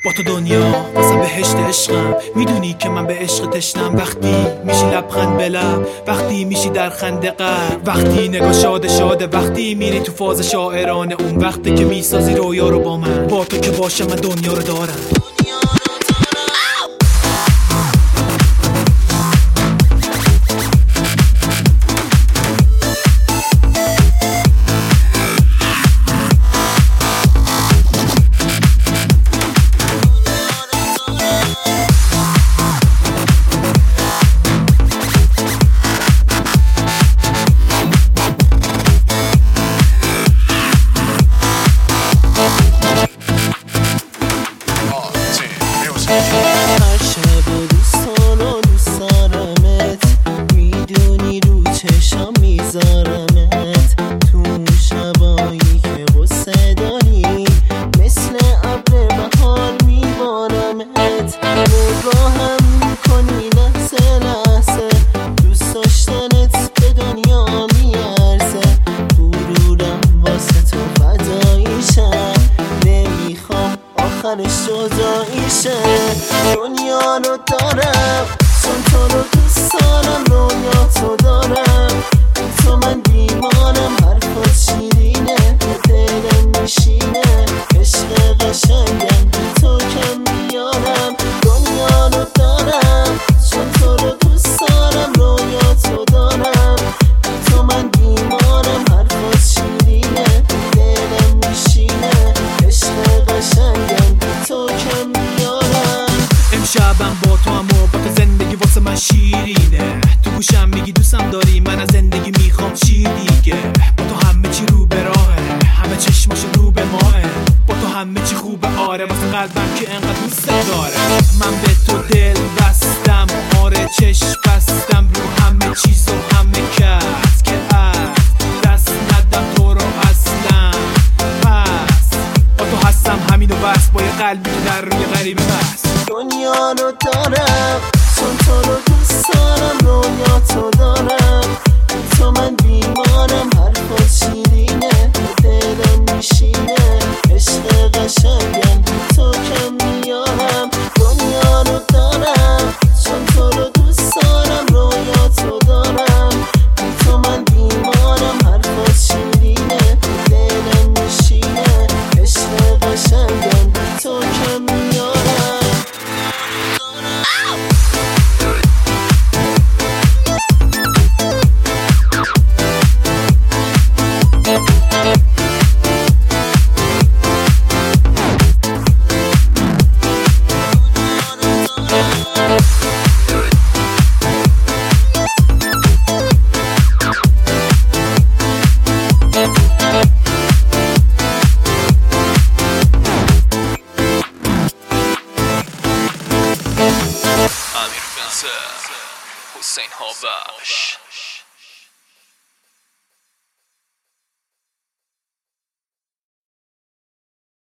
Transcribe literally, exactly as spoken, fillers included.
با تو دنیا واسه بهشت عشقم، میدونی که من به عشق تشنم. وقتی میشی لبخند به لب، وقتی میشی در خنده قلب، وقتی نگاه شاده شاده، وقتی میری تو فاز شاعرانه، اون وقتی که میسازی رویا رو با من. با تو که باشم من دنیا رو دارم. هر شب دوستان و دوست دارمت، میدونی رو چشم میذارمت. تو شبایی که غصه داری، مثل ابر بهار میبارمت. نگاهم میکنی لحظه لحظه، دوست داشتنت به دنیا میارزه. غرورم واسه تو فداییشم، نمیخوام آخرش جداییشه. دنیا رو دارم چون تو رو دوست دارم، رویا تو دارم تو من بیمارم. حرفات شیرینه به دلم میشینه، عشق قشنگم بی تو کم میارم. دنیا رو دارم چون تو رو دوست دارم، رویا تو دارم تو من بیمارم. حرفات شیرینه به دلم میشینه، عشق قشنگم بی تو کم میارم. امشبم با تو هم و با تو زندگی واسه من شیرینه. تو گوشم میگی دوستم داری، من از زندگی میخوام چی دیگه. با تو همه چی رو به راهه، همه چشماش رو به ماه. با تو همه چی خوبه آره، واسه قلبم که انقدر دوست داره. من به تو دل بستم آره، چشم بستم رو همه چیز و همه کس که از دست ندم تو رو اصلا. پس با تو هستم همینو بس، با یه قلبی که در روی غریبه بس. دنیا رو دارم چون تو رو دوست دارم، رویا تو دارم تو من بیمارم. حرفات شیرینه به دلم میشینه، عشق قشنگم بی تو کم میارم. دنیا رو دارم چون تو رو دوست دارم، رویا تو دارم تو من بیمارم. حرفات شیرینه به دلم میشینه، عشق قشنگم بی تو کم میارم. حسین هابش.